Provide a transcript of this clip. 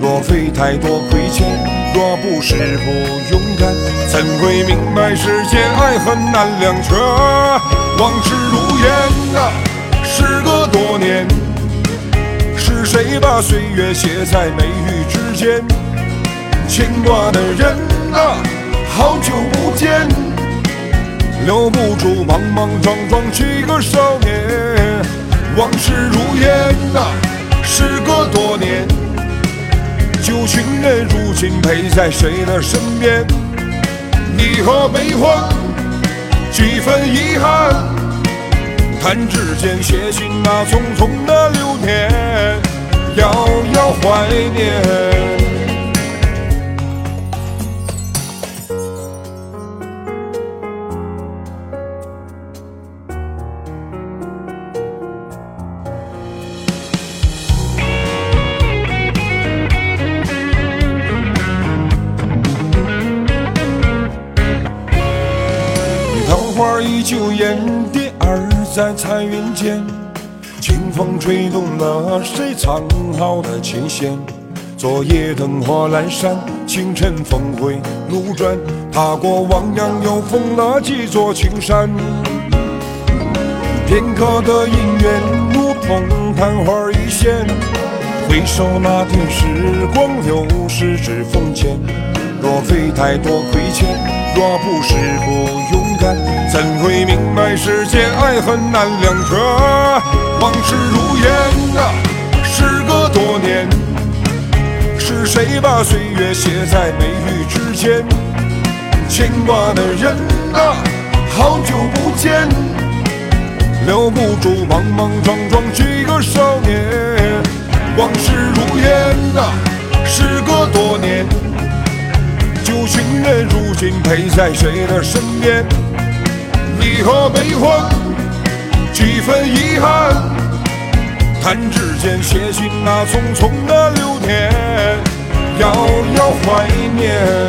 若非太多亏欠，若不是不勇敢，怎会明白世间爱恨难两全？往事如烟啊，时隔多年，是谁把岁月写在眉宇之间？牵挂的人啊，好久不见，留不住莽莽撞撞几个少年。往事如烟啊，时隔多年，旧情人如今陪在谁的身边？离合悲欢，几分遗憾，弹指间写尽那匆匆的流年，遥遥怀念。花依旧掩蝶儿在彩云间，清风吹动了谁藏好的琴弦？昨夜灯火阑珊，清晨峰回路转，踏过汪洋又封了几座青山。片刻的姻缘如同昙花一现，回首那天时光流逝指缝间。若非太多亏欠，若不是不勇敢，怎会明白世间爱恨难两全？往事如烟啊，时隔多年，是谁把岁月写在眉宇之间？牵挂的人啊，好久不见，留不住莽莽撞撞几个少年。往事如烟啊，时隔多年，旧情人如今陪在谁的身边？离合悲欢，几分遗憾，弹指间写尽那匆匆的流年，遥遥怀念。